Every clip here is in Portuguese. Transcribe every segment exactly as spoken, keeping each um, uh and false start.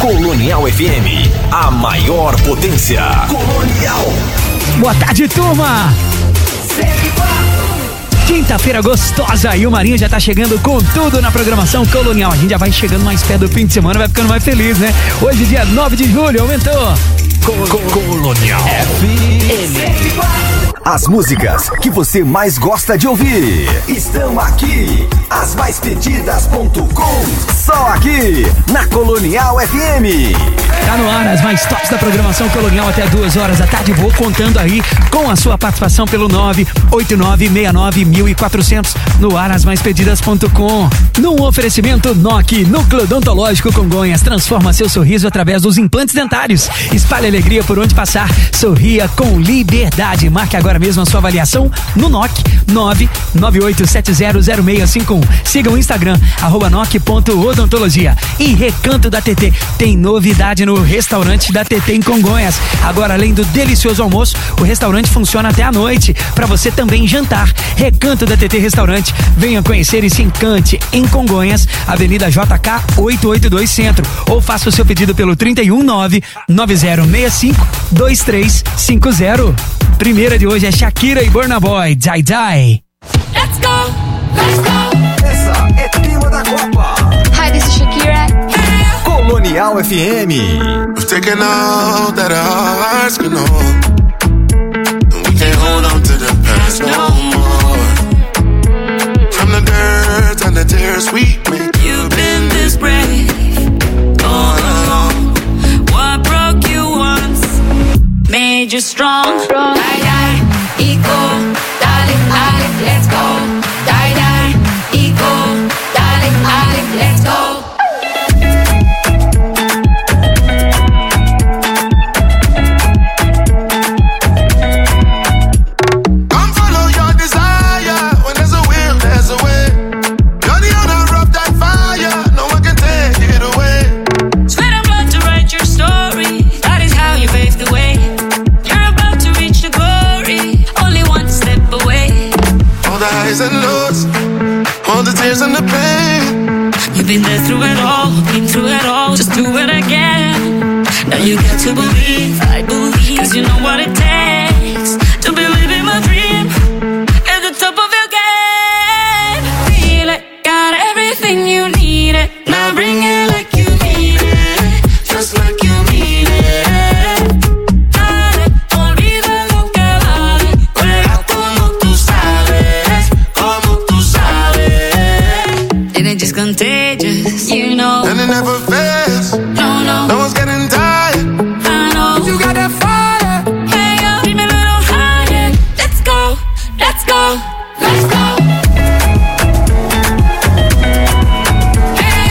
Colonial F M, a maior potência. Colonial. Boa tarde, turma. Quinta-feira gostosa e o Marinho já tá chegando com tudo na programação Colonial. A gente já vai chegando mais perto do fim de semana, vai ficando mais feliz, né? Hoje, dia nove de julho, aumentou. Col Colonial F M. As músicas que você mais gosta de ouvir estão aqui. As mais pedidas ponto com. Só aqui na Colonial F M. Tá no ar as mais tops da programação Colonial até duas horas da tarde. Vou contando aí com a sua participação pelo nove oito nove seis nove mil quatrocentos no ar as mais pedidas ponto com. Num oferecimento N O C, Núcleo Odontológico Congonhas, transforma seu sorriso através dos implantes dentários. Espalhe alegria por onde passar. Sorria com liberdade. Marque agora mesmo a sua avaliação no N O C nove nove oito sete zero zero seis cinco um. Siga o Instagram, arroba noc ponto odontologia. E Recanto da T T, tem novidade no restaurante da T T em Congonhas. Agora, além do delicioso almoço, o restaurante funciona até a noite, para você também jantar. Recanto da T T Restaurante, venha conhecer e se encante em Congonhas, Avenida J K oitocentos e oitenta e dois Centro, ou faça o seu pedido pelo trinta e um nove nove zero seis cinco dois três cinco zero. Primeira de hoje é Shakira e Burna Boy, Die Die. Let's go, let's go. Essa é tema da Copa. Hi, this is Shakira. Colonial F M. We've taken all that our hearts can hold, and we can't hold on to the past no more. From the dirt and the tears we made, you've been this brave all along. What broke you once made you strong. Die, die, equal, darling, darling, let's go. Die, die, equal, darling, darling, let's go. and lows, all the tears and the pain. You've been there through it all, been through it all, just do it again. Now you got to believe, I believe, cause you know what it takes to believe in my dream. At the top of your game, feel it, got everything you need it. Now bring it like you need it, just like you need it. Just contagious, you know. And it never fails. No, no. No one's getting tired. I know. You got that fire. Hey, yo, keep me a little higher. Let's go, let's go, let's go. Hey,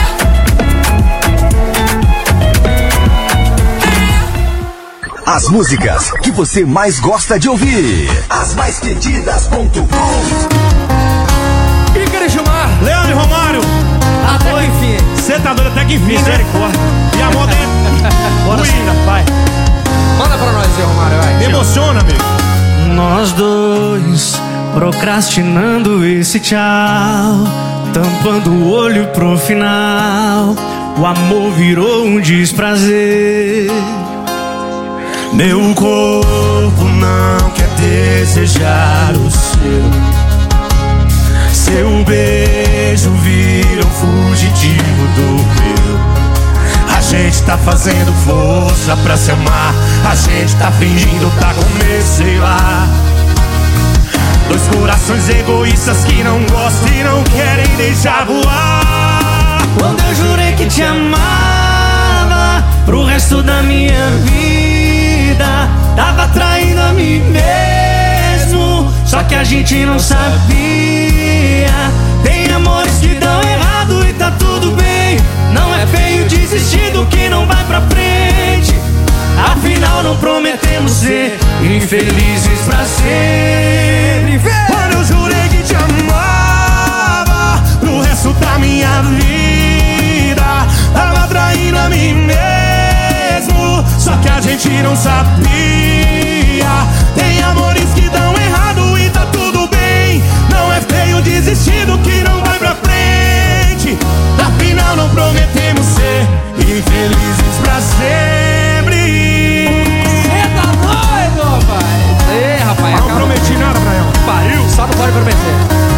yo. Hey, yo. As músicas que você mais gosta de ouvir. As mais pedidas ponto com. E queria chamar Leandro e Romário. até que enfim. Você tá doido até que enfim, misericórdia. E a moda é. Bora, Cira, vai. Manda pra nós, Zé Romário, vai. Me emociona, amigo. Nós dois procrastinando esse tchau, tampando o olho pro final. O amor virou um desprazer. Meu corpo não quer desejar o seu. Seu beijo vira um fugitivo do meu. A gente tá fazendo força pra se amar. A gente tá fingindo tá com medo, sei lá. Dois corações egoístas que não gostam e não querem deixar voar. Quando eu jurei que te amava pro resto da minha vida, tava traindo a mim mesmo, só que a gente não sabia. Tem amores que dão errado e tá tudo bem. Não é feio desistir do que não vai pra frente. Afinal não prometemos ser infelizes pra sempre. Quando eu jurei que te amava pro resto da minha vida, tava traindo a mim mesmo, só que a gente não sabia. Tem amores que dão errado e tá tudo bem. Não é feio desistir do que não vai pra frente. Afinal não prometemos ser infelizes pra pra sempre. Cê tá doido, rapaz? Ei, rapaz, Não acaba. prometi nada pra ela. Pariu, só não pode prometer.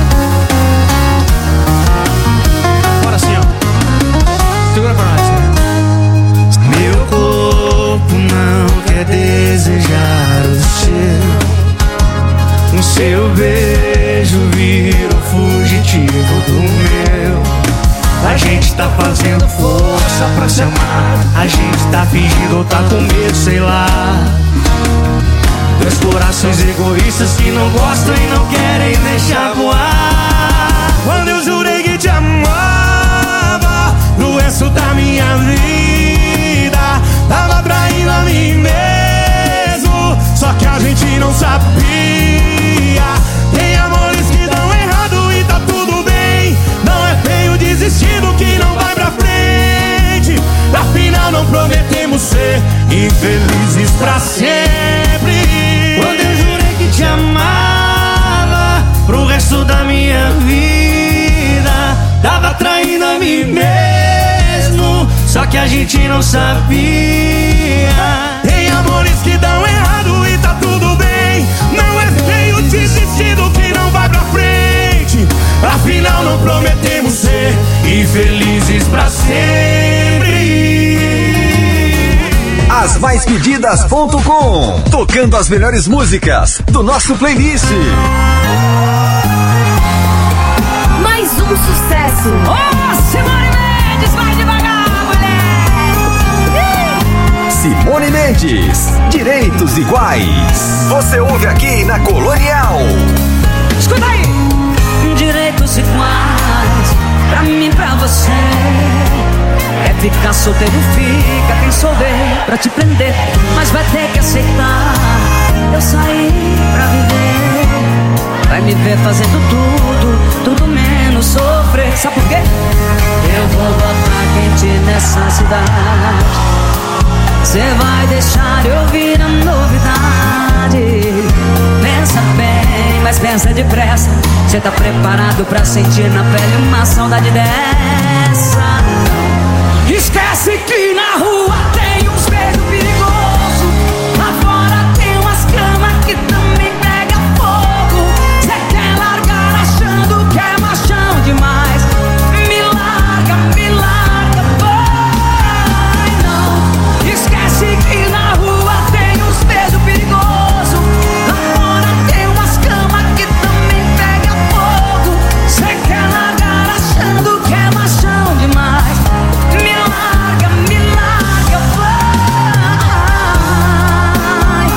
Bora assim, ó. Segura pra nós. Meu corpo não quer desejar o seu. O seu beijo vira o fugitivo do meu. A gente tá fazendo força pra se amar. A gente tá fingindo ou tá com medo, sei lá. Dois corações egoístas que não gostam e não querem deixar voar. Quando eu jurei que te amava pro resto da minha vida, tava traindo a mim mesmo, só que a gente não sabia. Tem amores que dão errado e tá tudo bem. Não é feio desistir do que não vai pra frente. Afinal não prometemos ser infelizes pra sempre. Quando eu jurei que te amava pro resto da minha vida, tava traindo a mim mesmo, só que a gente não sabia. Tem amores que dão errado e tá tudo bem. Não é feio desistir do que não vai pra frente. Afinal não prometemos ser infelizes pra sempre. As mais pedidas ponto com, tocando as melhores músicas do nosso playlist. Mais um sucesso. Ô, Simone Mendes, vai devagar, mulher. Simone Mendes, Direitos Iguais. Você ouve aqui na Colonial. Escuta aí. Direitos iguais, pra mim, pra você. É ficar solteiro, fica quem souber pra te prender, mas vai ter que aceitar. Eu saí pra viver. Vai me ver fazendo tudo, tudo menos sofrer. Sabe por quê? Eu vou botar quente nessa cidade. Cê vai deixar eu ouvir a novidade. Pensa bem, mas pensa depressa. Cê tá preparado pra sentir na pele uma saudade dessa? Esquece que na rua tem uns beijos perigosos. Lá fora tem umas camas que também pega fogo. Cê quer largar achando que é machão demais. Me larga, me larga, vai não. Esquece que na rua tem uns beijos perigosos. Lá fora tem umas camas que também pega fogo. Cê quer largar achando que é machão demais. Me larga, me larga, vai.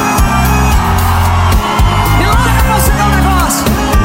Me larga pra você ver um negócio.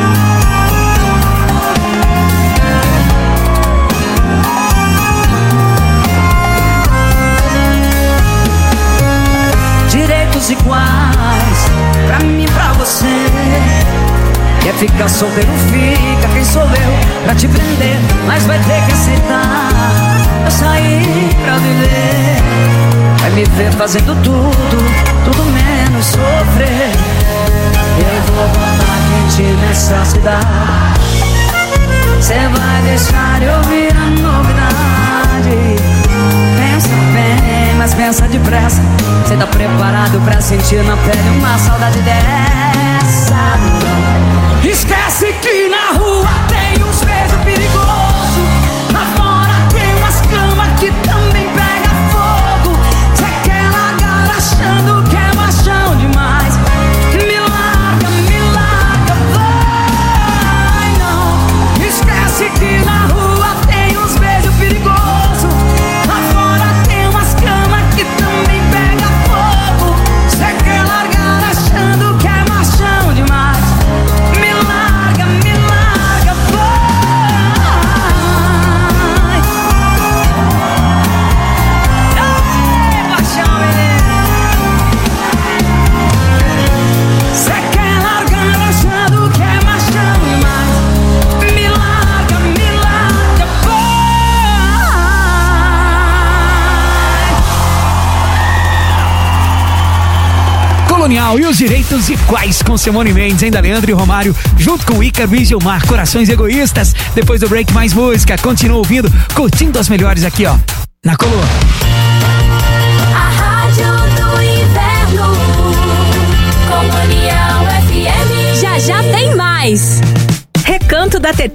Direitos iguais, pra mim e pra você. Quer ficar solteiro, fica quem sou eu pra te prender, mas vai ter que aceitar. Eu saí pra viver. Vai me ver fazendo tudo, tudo menos sofrer. Eu vou botar quente nessa cidade. Cê vai deixar eu ouvir a novidade. Pensa bem, mas pensa depressa. Cê tá preparado pra sentir na pele uma saudade dessa? Esquece que na rua tem uns beijos perigosos. Lá fora tem umas camas que também pega fogo. Cê quer largar achando que é machão demais. Me larga, me larga, vai não. Esquece que na rua tem uns beijos perigosos. Lá fora tem umas camas que também pega fogo. Cê quer largar achando que é machão demais. Me larga, me larga, vai. Ei, paixão, menino. Cê quer largar achando que é machão demais. Me larga, me larga, vai. Colonial e os Direitos Iguais com Simone Mendes, ainda Leandro e Romário, junto com Ícaro e Gilmar, Corações Egoístas. Depois do break, mais música. Continua ouvindo, curtindo as melhores aqui, ó, na Colô.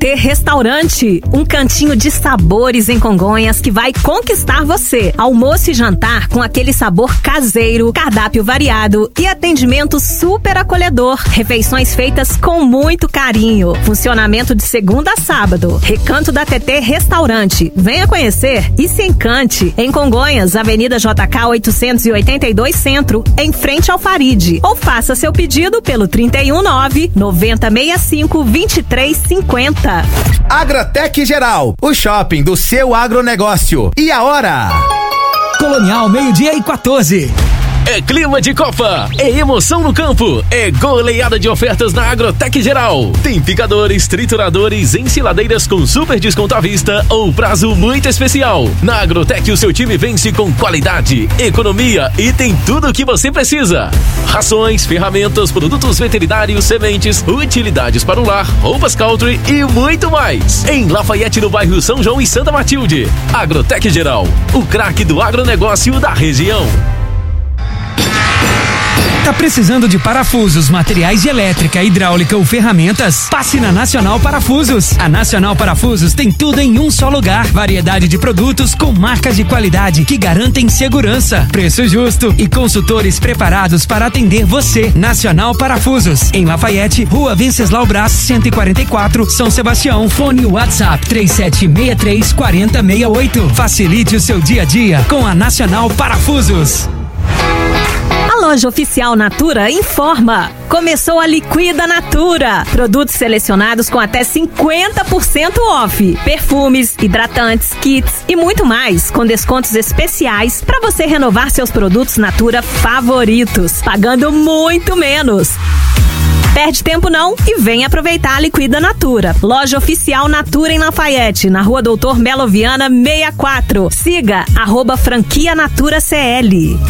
T Restaurante, um cantinho de sabores em Congonhas que vai conquistar você. Almoço e jantar com aquele sabor caseiro, cardápio variado e atendimento super acolhedor. Refeições feitas com muito carinho. Funcionamento de segunda a sábado. Recanto da T T Restaurante. Venha conhecer e se encante. Em Congonhas, Avenida J K oitocentos e oitenta e dois Centro, em frente ao Faride. Ou faça seu pedido pelo trinta e um nove, noventa sessenta e cinco, vinte e três cinquenta. Agrotec Geral, o shopping do seu agronegócio. E a hora? Colonial, meio-dia e quatorze. É clima de Copa, é emoção no campo, é goleada de ofertas na Agrotec Geral. Tem picadores, trituradores, ensiladeiras com super desconto à vista ou prazo muito especial. Na Agrotec o seu time vence com qualidade, economia e tem tudo o que você precisa. Rações, ferramentas, produtos veterinários, sementes, utilidades para o lar, roupas country e muito mais. Em Lafayette, no bairro São João e Santa Matilde. Agrotec Geral, o craque do agronegócio da região. Tá precisando de parafusos, materiais de elétrica, hidráulica ou ferramentas? Passe na Nacional Parafusos. A Nacional Parafusos tem tudo em um só lugar. Variedade de produtos com marcas de qualidade que garantem segurança, preço justo e consultores preparados para atender você. Nacional Parafusos, em Lafayette, Rua Venceslau Braz, cento e quarenta e quatro, São Sebastião. Fone WhatsApp três sete seis três, quatro zero seis oito. Facilite o seu dia a dia com a Nacional Parafusos. A loja oficial Natura informa. Começou a Liquida Natura. Produtos selecionados com até cinquenta por cento off. Perfumes, hidratantes, kits e muito mais, com descontos especiais para você renovar seus produtos Natura favoritos, pagando muito menos. Perde tempo não e vem aproveitar a Liquida Natura. Loja oficial Natura em Lafayette, na Rua Doutor Melo Viana sessenta e quatro. Siga arroba franquia Natura C L.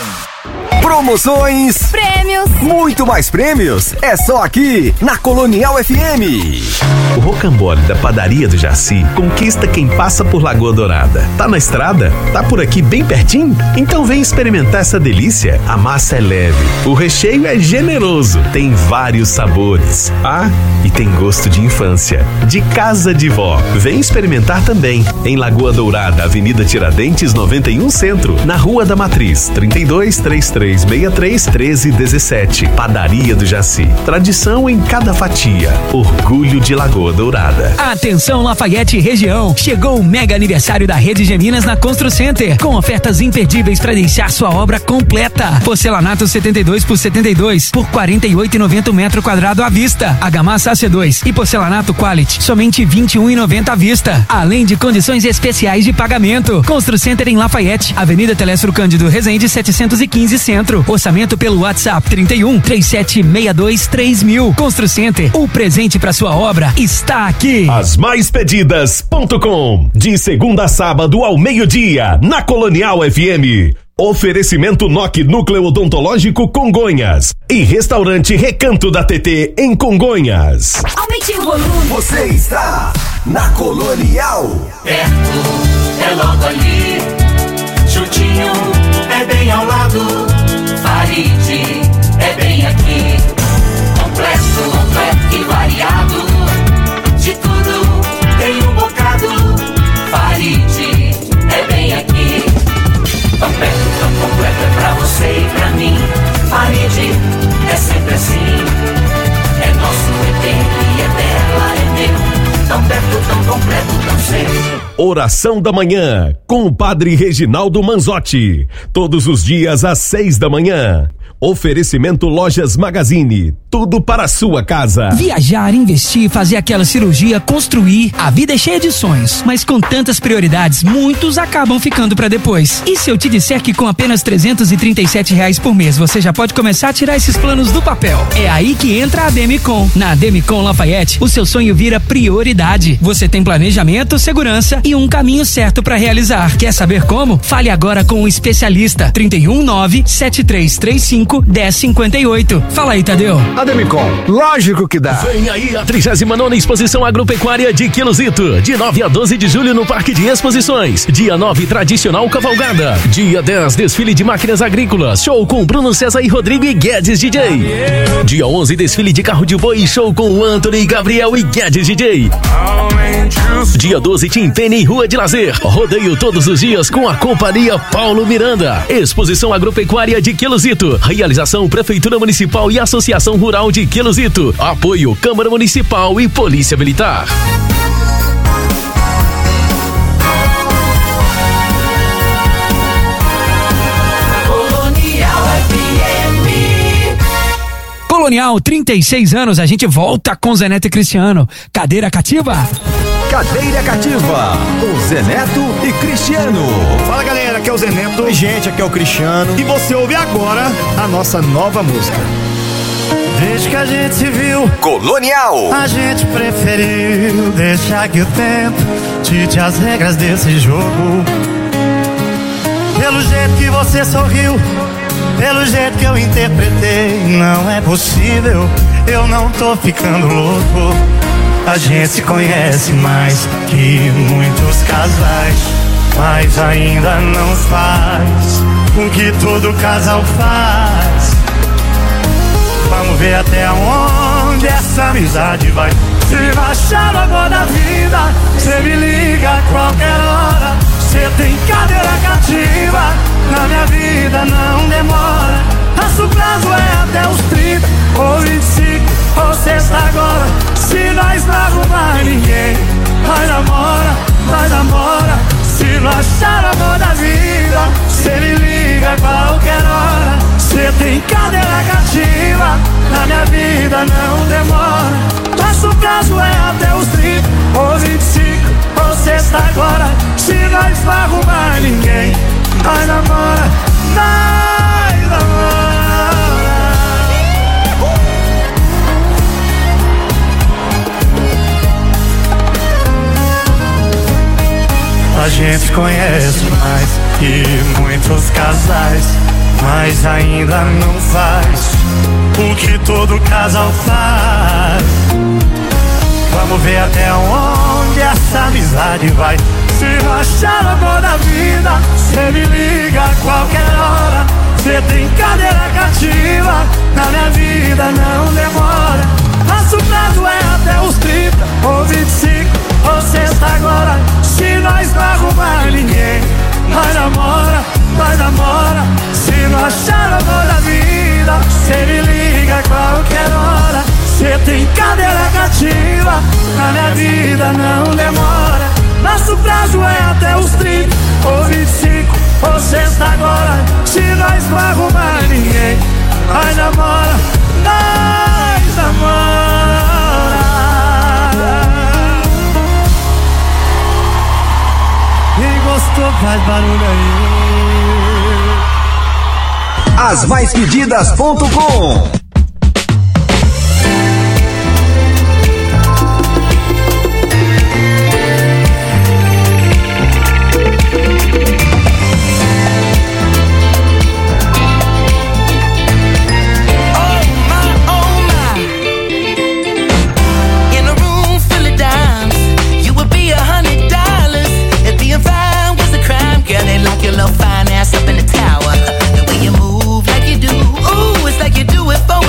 Promoções, prêmios, muito mais prêmios, é só aqui na Colonial F M. O rocambole da Padaria do Jaci conquista quem passa por Lagoa Dourada. Tá na estrada? Tá por aqui bem pertinho? Então vem experimentar essa delícia. A massa é leve, o recheio é generoso, tem vários sabores. Ah, e tem gosto de infância, de casa de vó. Vem experimentar também em Lagoa Dourada, Avenida Tiradentes noventa e um Centro, na Rua da Matriz, trinta e dois, trinta e três, sessenta e três, treze, dezessete. Padaria do Jaci. Tradição em cada fatia. Orgulho de Lagoa Dourada. Atenção Lafayette região. Chegou o mega aniversário da Rede Geminas na Constru Center, com ofertas imperdíveis para deixar sua obra completa. Porcelanato setenta e dois por setenta e dois por quarenta e oito reais e noventa centavos metro quadrado à vista. Argamassa A C dois e porcelanato Quality somente vinte e um reais e noventa centavos à vista. Além de condições especiais de pagamento. Constru Center em Lafayette, Avenida Telestro Cândido Rezende setecentos e quinze Centro. Orçamento pelo WhatsApp trinta e um, trinta e sete, sessenta e dois, três mil. Constru Center, o presente para sua obra está aqui. As mais pedidas ponto com, de segunda a sábado ao meio-dia, na Colonial F M. Oferecimento N O C Núcleo Odontológico Congonhas e Restaurante Recanto da T T em Congonhas. Aumente o volume. Você está na Colonial. Perto, é logo ali. Chutinho, é bem ao lado. Faride, é bem aqui. Completo, completo e variado. De tudo, tem um bocado. Faride, é bem aqui. Tão perto, tão completo é pra você e pra mim. Faride, é sempre assim. É nosso, é dele, é dela, é meu. Tão perto, tão completo, tão sempre. Oração da Manhã, com o Padre Reginaldo Manzotti. Todos os dias às seis da manhã. Oferecimento Lojas Magazine, tudo para a sua casa. Viajar, investir, fazer aquela cirurgia, construir. A vida é cheia de sonhos, mas com tantas prioridades, muitos acabam ficando para depois. E se eu te disser que com apenas trezentos e trinta e sete reais por mês, você já pode começar a tirar esses planos do papel? É aí que entra a Demicon. Na Demicon Lafayette, o seu sonho vira prioridade. Você tem planejamento, segurança e um caminho certo para realizar. Quer saber como? Fale agora com um especialista. trinta e um, nove, sete três três cinco cinco, dez cinquenta e oito. Fala aí, Tadeu. Ademicon, lógico que dá. Vem aí a trigésima nona Exposição Agropecuária de Quilosito, de nove a doze de julho no Parque de Exposições. Dia nove, tradicional cavalgada. Dia dez, desfile de máquinas agrícolas, show com Bruno César e Rodrigo e Guedes D J. Dia onze, desfile de carro de boi, show com Anthony, Gabriel e Guedes D J. Dia doze, Tim Penny Rua de Lazer, rodeio todos os dias com a Companhia Paulo Miranda. Exposição Agropecuária de Quilosito, realização Prefeitura Municipal e Associação Rural de Quilosito. Apoio Câmara Municipal e Polícia Militar. Colonial, trinta e seis anos, a gente volta com Zé Neto e Cristiano. Cadeira cativa? Cadeira cativa, com Zé Neto e Cristiano. Fala galera, aqui é o Zé Neto. Oi gente, aqui é o Cristiano. E você ouve agora a nossa nova música. Desde que a gente se viu, Colonial, a gente preferiu deixar que o tempo dite as regras desse jogo. Pelo jeito que você sorriu, pelo jeito que eu interpretei, não é possível, eu não tô ficando louco. A gente se conhece mais que muitos casais, mas ainda não faz o que todo casal faz. Vamos ver até onde essa amizade vai. Se baixar o amor da vida, cê me liga a qualquer hora. Cê tem cadeira cativa, na minha vida não demora. Nosso prazo é até os trinta, ou vinte e cinco, ou sexta agora. Se nós não arrumar ninguém, nós namora, nós namora. Se não achar o amor da vida, cê me liga a qualquer hora. Cê tem cadeira cativa, na minha vida não demora. Nosso prazo é até os trinta, ou vinte e cinco, ou sexta agora. Se nós não arrumar ninguém, nós namora, nós namora. A gente conhece mais que muitos casais, mas ainda não faz o que todo casal faz. Vamos ver até onde essa amizade vai. Se não achar o amor da vida, cê me liga a qualquer hora. Cê tem cadeira cativa, na minha vida não demora. Nosso prazo é até os trinta, ou vinte e cinco, ou sexta agora. Se nós não arrumar ninguém, nós namora, nós namora. Se não achar o amor da vida, cê me liga a qualquer hora. Cê tem cadeira cativa, na minha vida não demora. Nosso prazo é até os trinta, ou vinte e cinco, ou sexta agora. Se nós não arrumar ninguém, nós namora, nós namora. Quem gostou faz barulho aí. as mais pedidas ponto com. Fine ass up in the tower. The way you move like you do, ooh, it's like you do it for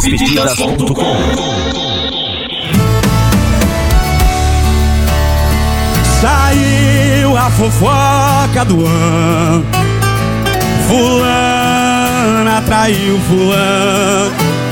pedidas ponto com. Saiu a fofoca do ano, fulana traiu fulano.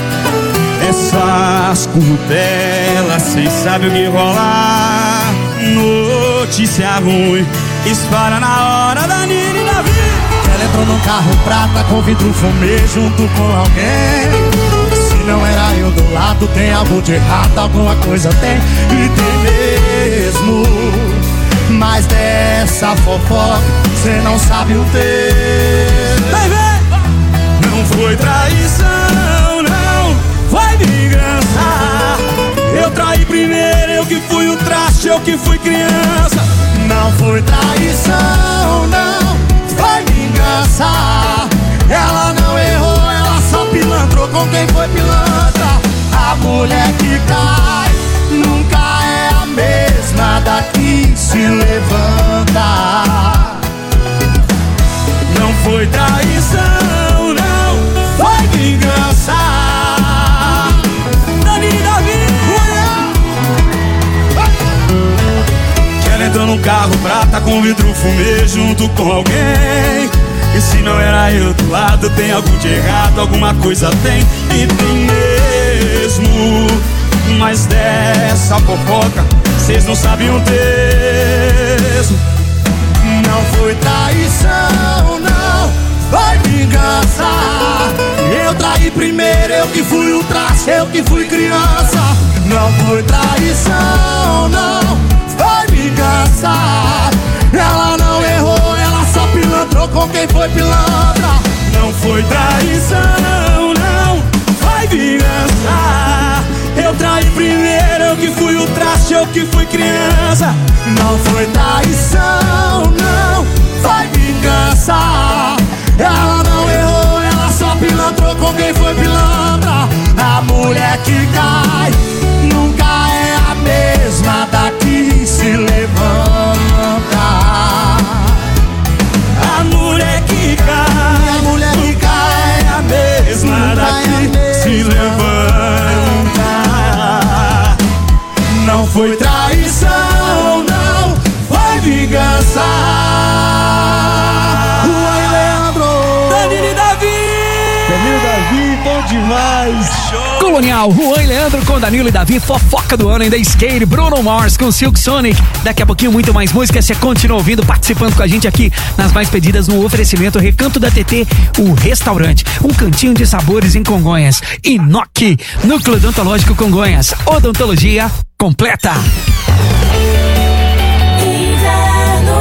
Essas curtelas, cês sabem o que rolar. Notícia ruim espalha na hora da Nina e Davi. Ela entrou num carro prata com vidro fumê junto com alguém. Se não era eu do lado, tem algo de errado, alguma coisa tem. E tem mesmo. Mas dessa fofoca cê não sabe o texto. Vai ver! Não foi traição, não foi vingança. Eu traí primeiro, eu que fui o traste, eu que fui criança. Não foi traição, não foi vingança. Ela não errou, ela só pilantrou com quem foi pilantra. A mulher que cai nunca é a mesma daqui se levanta. Não foi traição, não foi vingança. Dani e Davi. Ela entrou num carro prata com vidro fumê junto com alguém. E se não era eu do lado, tem algo de errado, alguma coisa tem. E tem mesmo. Mas dessa fofoca cês não sabem o texto. Não foi traição, não foi vingança. Eu traí primeiro, eu que fui o traste, eu que fui criança. Não foi traição, não foi vingança. Ela não errou, ela só pilantrou com quem foi pilantra. Não foi traição, não foi vingança. Eu traí primeiro, eu que fui o traste, eu que fui criança. Não foi traição, não foi vingança. Ela não errou, ela só pilantrou com quem foi pilantra. A mulher que cai nunca é a mesma daqui se levanta. A mulher que cai, a mulher que cai é a mesma daqui se levanta. Não foi traição, não foi vingança. Juan e Leandro, Danilo e Davi. Danilo e Davi, bom demais. Show. Colonial, Juan e Leandro com Danilo e Davi, fofoca do ano ainda skate, Bruno Mars com Silk Sonic. Daqui a pouquinho muito mais música, você continua ouvindo, participando com a gente aqui nas mais pedidas no oferecimento Recanto da T T, o restaurante, um cantinho de sabores em Congonhas. Inoki, Núcleo Odontológico Congonhas, odontologia completa. Inverno,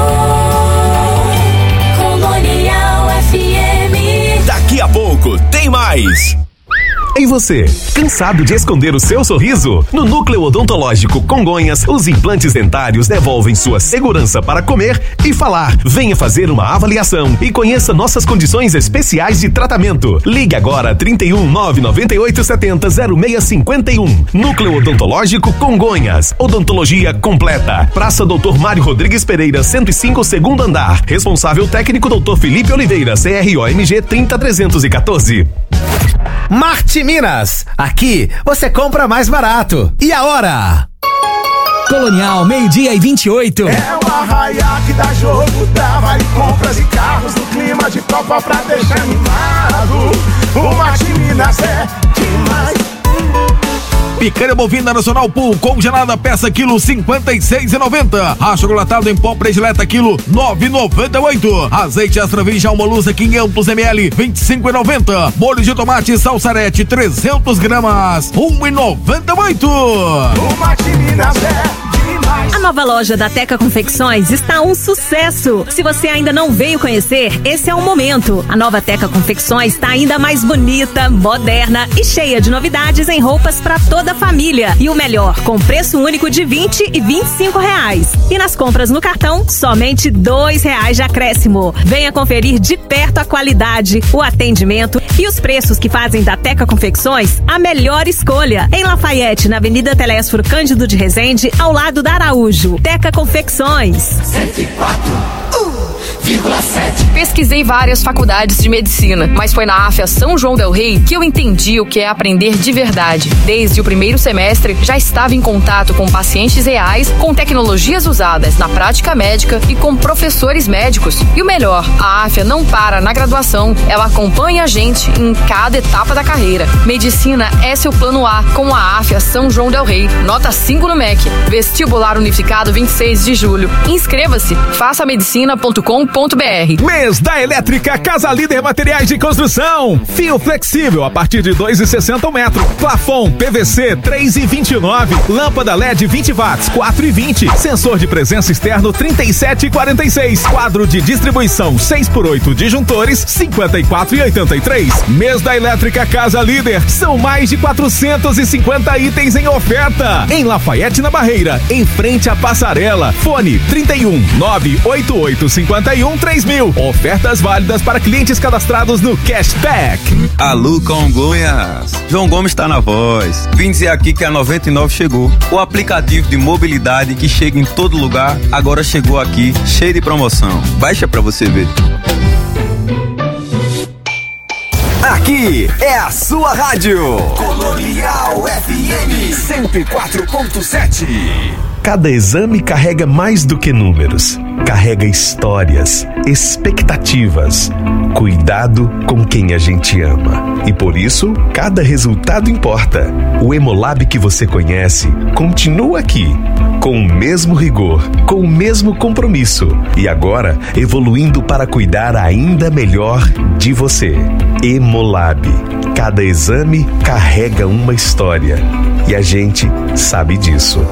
Colonial F M. Daqui a pouco tem mais. E você, cansado de esconder o seu sorriso? No Núcleo Odontológico Congonhas, os implantes dentários devolvem sua segurança para comer e falar. Venha fazer uma avaliação e conheça nossas condições especiais de tratamento. Ligue agora trinta e um, nove nove oito, setenta, zero seis cinquenta e um. Núcleo Odontológico Congonhas. Odontologia completa. Praça doutor Mário Rodrigues Pereira, cento e cinco, segundo andar. Responsável técnico doutor Felipe Oliveira, C R O M G trinta trezentos e quatorze. Marte Minas, aqui você compra mais barato. E a hora? Colonial, meio-dia e vinte e oito. É o arraiá que dá jogo, dá vale compras e carros no clima de Copa pra deixar animado. O Marte Minas é demais. Picanha bovina nacional Pool congelada peça quilo cinquenta e seis e noventa. Achocolatado em pó predileta quilo nove e noventa e oito. Azeite extra virgem Alma Lusa quinhentos mililitros vinte e cinco e noventa. Molho de tomate salsarete trezentos gramas um e noventa e oito. O Marte Minas é A nova loja da Teca Confecções está um sucesso. Se você ainda não veio conhecer, esse é o momento. A nova Teca Confecções está ainda mais bonita, moderna e cheia de novidades em roupas para toda a família. E o melhor, com preço único de vinte e vinte e cinco reais. E nas compras no cartão, somente dois reais de acréscimo. Venha conferir de perto a qualidade, o atendimento e os preços que fazem da Teca Confecções a melhor escolha. Em Lafayette, na Avenida Telésforo Cândido de Resende, ao lado da Araújo. Teca Confecções. cento e quatro vírgula sete Pesquisei várias faculdades de medicina, mas foi na AFIA São João del Rei que eu entendi o que é aprender de verdade. Desde o primeiro semestre, já estava em contato com pacientes reais, com tecnologias usadas na prática médica e com professores médicos. E o melhor, a AFIA não para na graduação, ela acompanha a gente em cada etapa da carreira. Medicina é seu plano A com a AFIA São João del Rei. Nota cinco no M E C. Vestibular Unificado vinte e seis de julho. Inscreva-se. faça medicina ponto com ponto b r. Mês da Elétrica Casa Líder Materiais de Construção. Fio flexível a partir de dois e sessenta o metro. Plafon P V C três e vinte e nove. Lâmpada L E D vinte watts quatro e vinte. Sensor de presença externo trinta e sete e quarenta e seis. Quadro de distribuição seis por oito disjuntores cinquenta e quatro e oitenta e três. Mês da Elétrica Casa Líder. São mais de quatrocentos e cinquenta itens em oferta. Em Lafayette, na Barreira, em frente à passarela. Fone trinta e um nove oito oito cinco um três mil. Ofertas válidas para clientes cadastrados no Cashback. Alô, Congonhas. João Gomes está na voz. Vim dizer aqui que a noventa e nove chegou. O aplicativo de mobilidade que chega em todo lugar, agora chegou aqui, cheio de promoção. Baixa pra você ver. Aqui é a sua rádio. Colonial F M cento e quatro ponto sete. Cada exame carrega mais do que números. Carrega histórias, expectativas, cuidado com quem a gente ama. E por isso, cada resultado importa. O Hemolab que você conhece continua aqui, com o mesmo rigor, com o mesmo compromisso. E agora, evoluindo para cuidar ainda melhor de você. Hemolab. Cada exame carrega uma história. E a gente sabe disso.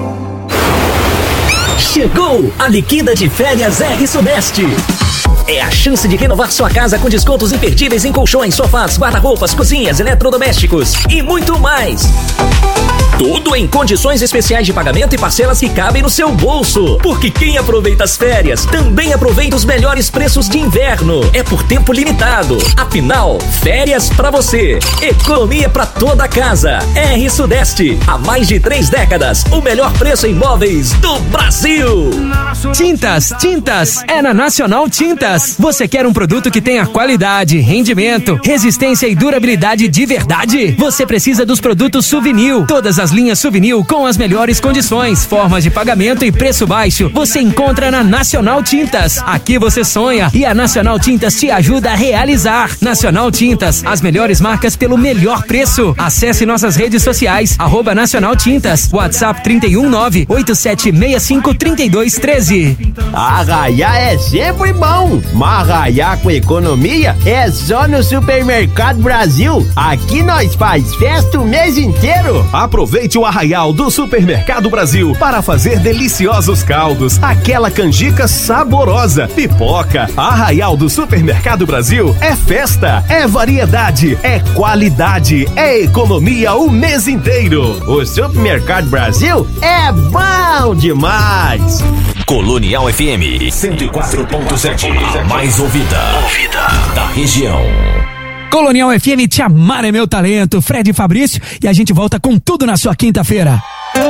Chegou a Liquida de Férias R Sudeste. É a chance de renovar sua casa com descontos imperdíveis em colchões, sofás, guarda-roupas, cozinhas, eletrodomésticos e muito mais. Tudo em condições especiais de pagamento e parcelas que cabem no seu bolso. Porque quem aproveita as férias também aproveita os melhores preços de inverno. É por tempo limitado. Afinal, férias pra você. Economia pra toda a casa. R Sudeste. Há mais de três décadas. O melhor preço em móveis do Brasil. Tintas, tintas. É na Nacional Tintas. Você quer um produto que tenha qualidade, rendimento, resistência e durabilidade de verdade? Você precisa dos produtos Souvenir. Todas as linhas Souvenir com as melhores condições, formas de pagamento e preço baixo. Você encontra na Nacional Tintas. Aqui você sonha e a Nacional Tintas te ajuda a realizar. Nacional Tintas, as melhores marcas pelo melhor preço. Acesse nossas redes sociais, arroba Nacional Tintas, WhatsApp trinta e um nove oito sete seis cinco três dois um três. Arraiar é sempre bom, mas arraiar com economia é só no Supermercado Brasil. Aqui nós faz festa o mês inteiro. Aproveite o arraial do Supermercado Brasil para fazer deliciosos caldos, aquela canjica saborosa, pipoca. Arraial do Supermercado Brasil é festa, é variedade, é qualidade, é economia o mês inteiro. O Supermercado Brasil é bom demais. Colonial F M cento e quatro ponto sete, a mais ouvida, ouvida da região. Colonial F M, Te Amar é Meu Talento, Fred e Fabrício, e a gente volta com tudo na sua quinta-feira.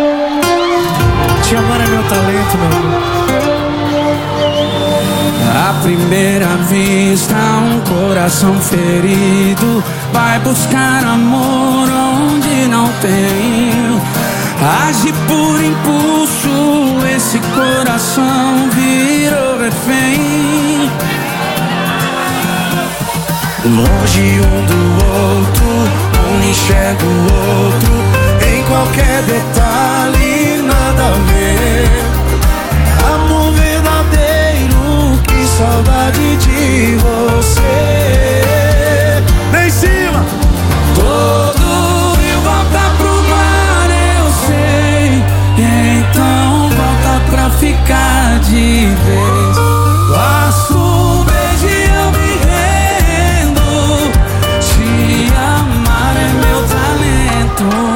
Te amar é meu talento, meu amor. À primeira vista, um coração ferido vai buscar amor onde não tem. Age por impulso, esse coração virou refém. Longe um do outro, um enxerga o outro, em qualquer detalhe nada a ver. Amor verdadeiro, que saudade de você. Vem em cima! Todo rio volta pro mar, eu sei. Então volta pra ficar de vez. Laço um beijo e eu me rendo. Te amar é meu talento.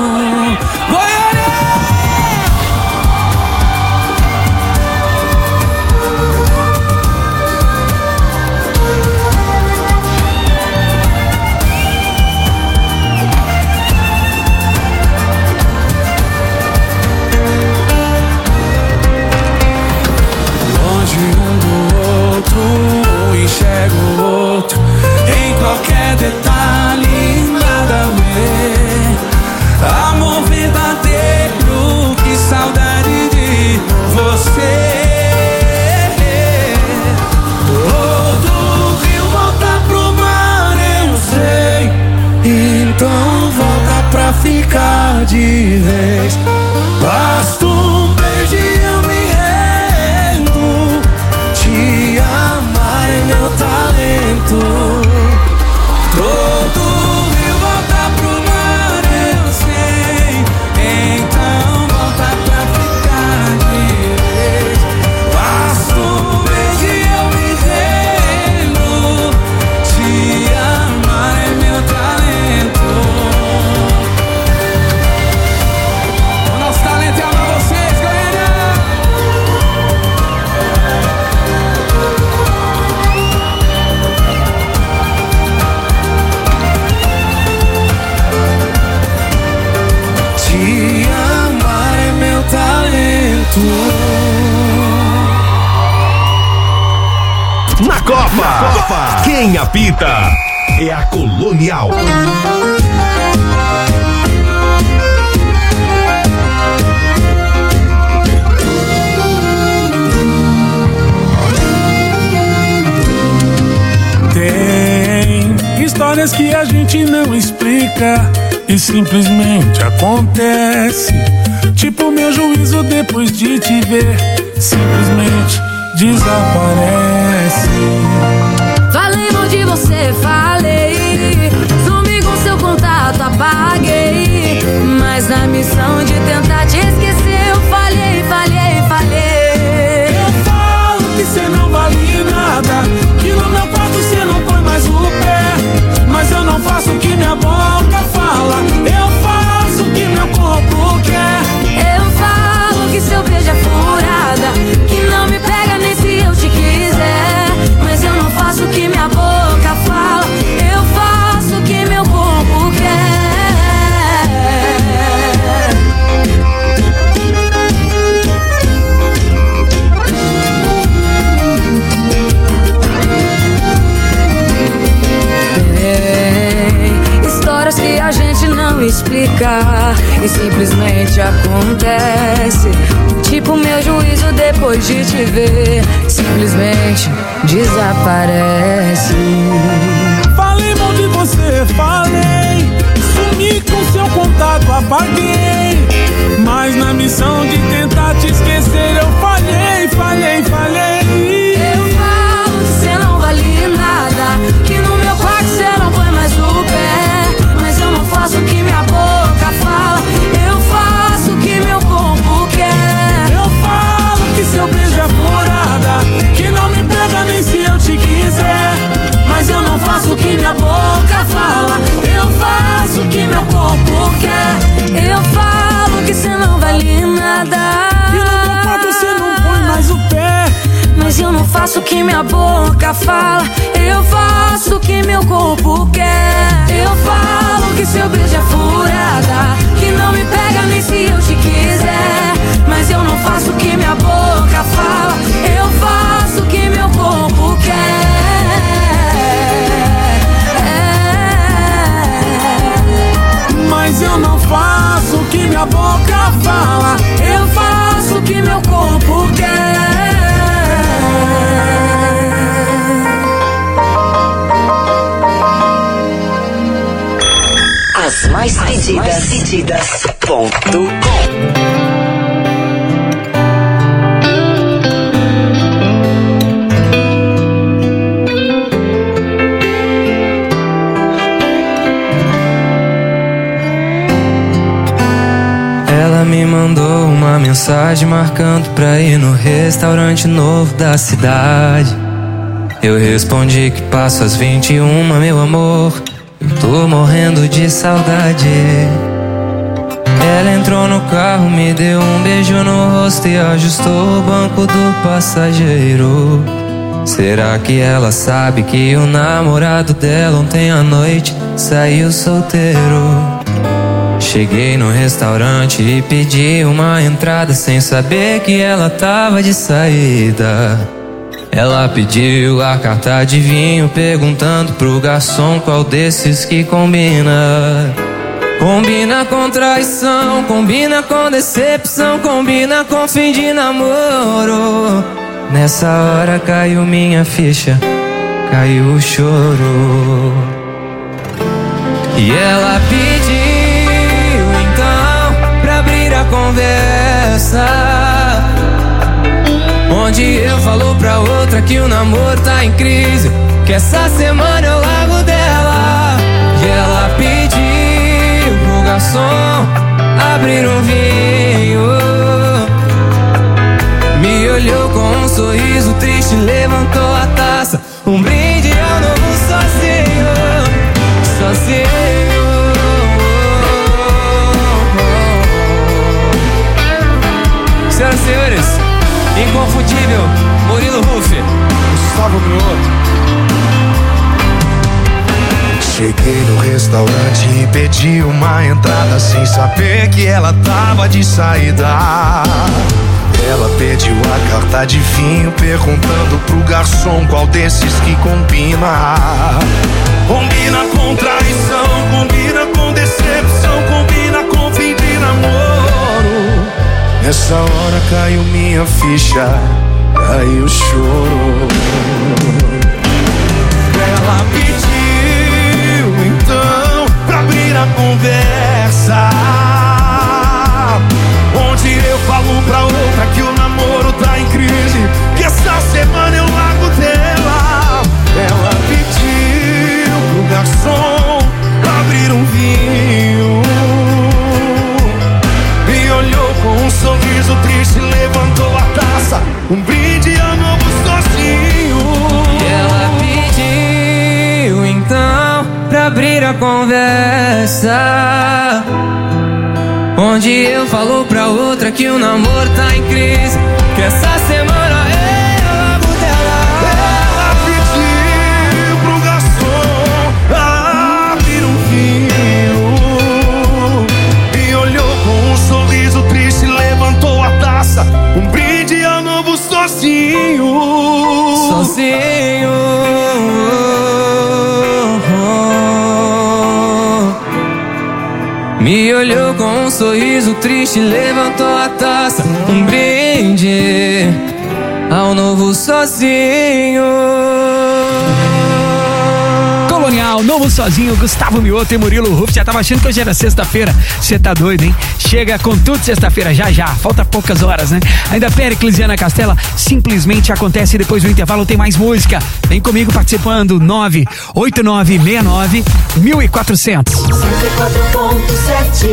Na Copa. Na Copa. Quem apita é a Colonial. Tem histórias que a gente não explica e simplesmente acontece. Tipo meu juízo depois de te ver, simplesmente desaparece. Falei mal de você, falei. Sumi com seu contato, apaguei. Mas na missão de tentar te esquecer, eu falhei, falhei, falhei. Eu falo que cê não vale nada, que no meu quarto cê não põe mais o pé. Mas eu não faço o que minha boca fala, eu faço o que meu corpo quer. Eu falo que seu beijo é furada, que não me pega nem se eu te quiser. Mas eu não faço o que minha boca fala, eu faço o que meu corpo quer. Tem histórias que a gente não explica e simplesmente acontece. Tipo meu juízo depois de te ver, simplesmente desaparece. Falei mal de você, falei. Sumi com seu contato, apaguei. Mas na missão de tentar te esquecer, eu falhei, falhei, falhei. Eu falo que cê não vale nada, que no meu quarto cê não põe mais o pé. Mas eu não faço o que minha boca fala, eu faço o que meu corpo quer. Eu falo que seu beijo é furada, que não me pega nem se eu te quiser. Mas eu não faço o que minha boca fala, eu faço o que meu corpo quer. Eu falo que cê não vale nada, e no meu quarto cê não põe mais o pé. mas eu não faço o que minha boca fala, eu faço o que meu corpo quer. Eu falo que seu beijo é furada, que não me pega nem se eu te quiser. Mas eu não faço o que minha boca fala, eu faço o que meu corpo quer. Mas eu não faço o que minha boca fala, eu faço o que meu corpo quer. As mais pedidas, mais pedidas ponto com. Ela me mandou uma mensagem marcando pra ir no restaurante novo da cidade. Eu respondi que passo às vinte e uma, meu amor, eu tô morrendo de saudade. Ela entrou no carro, me deu um beijo no rosto e ajustou o banco do passageiro. Será que ela sabe que o namorado dela ontem à noite saiu solteiro? Cheguei no restaurante e pedi uma entrada sem saber que ela tava de saída. Ela pediu a carta de vinho, perguntando pro garçom qual desses que combina. Combina com traição, combina com decepção, combina com fim de namoro. Nessa hora caiu minha ficha, caiu o choro. E ela pediu então pra abrir a conversa, onde eu falo pra outra que o namoro tá em crise, que essa semana eu largo dela. E ela pediu pro garçom abrir um vinho, me olhou com um sorriso triste, levantou a taça, um brinde ao novo sozinho, sozinho. Senhoras e senhores, inconfundível Murilo Huff, Gustavo Mioto. Cheguei no restaurante e pedi uma entrada sem saber que ela tava de saída. Ela pediu a carta de vinho, perguntando pro garçom qual desses que combina. Combina com traição, combina com decepção, combina com fim de namoro. Nessa hora caiu minha ficha, caiu o choro. Ela pediu então pra abrir a conversa, onde eu falo pra outra que o namoro tá em crise, que essa semana eu largo dela. Ela pediu pro garçom abrir um vinho, me olhou com um sorriso triste, levantou a taça, um brinde a novo sozinho. E ela pediu então pra abrir a conversa, onde eu falo pra outra que o namoro tá em crise, que essa semana eu largo dela. Ela pediu pro garçom abrir um vinho, me olhou com um sorriso triste, levantou a taça, um brinde a novo sozinho. Sozinho. Me olhou com um sorriso triste, levantou a taça, um brinde ao novo sozinho. Colonial, novo sozinho, Gustavo Mioto e Murilo Ruf. Já tava achando que hoje era sexta-feira. Você tá doido, hein? Chega com tudo sexta-feira, já já. Falta poucas horas, né? Ainda Péricles e Ana Castela, simplesmente acontece. Depois do intervalo tem mais música. Vem comigo participando, nove oito nove seis nove mil e quatrocentos. cento e quatro ponto sete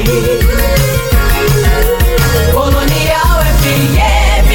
Colonial F M.